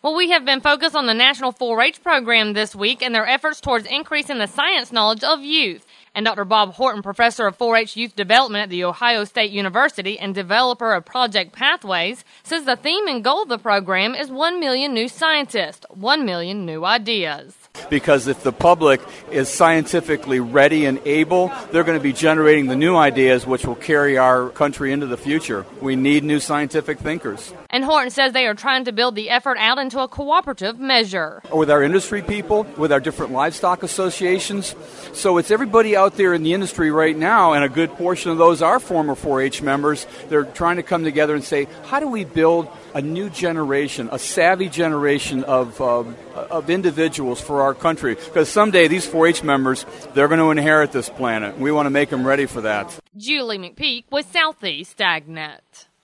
Well, we have been focused on the National 4-H program this week and their efforts towards increasing the science knowledge of youth. And Dr. Bob Horton, professor of 4-H youth development at The Ohio State University and developer of Project Pathways, says the theme and goal of the program is 1 million new scientists, 1 million new ideas. Because if the public is scientifically ready and able, they're going to be generating the new ideas which will carry our country into the future. We need new scientific thinkers. And Horton says they are trying to build the effort out into a cooperative measure. With our industry people, with our different livestock associations. So it's everybody out there in the industry right now, and a good portion of those are former 4-H members. They're trying to come together and say, how do we build a new generation, a savvy generation of individuals for our country? Because someday these 4-H members, they're going to inherit this planet. We want to make them ready for that. Julie McPeak with Southeast AgNet.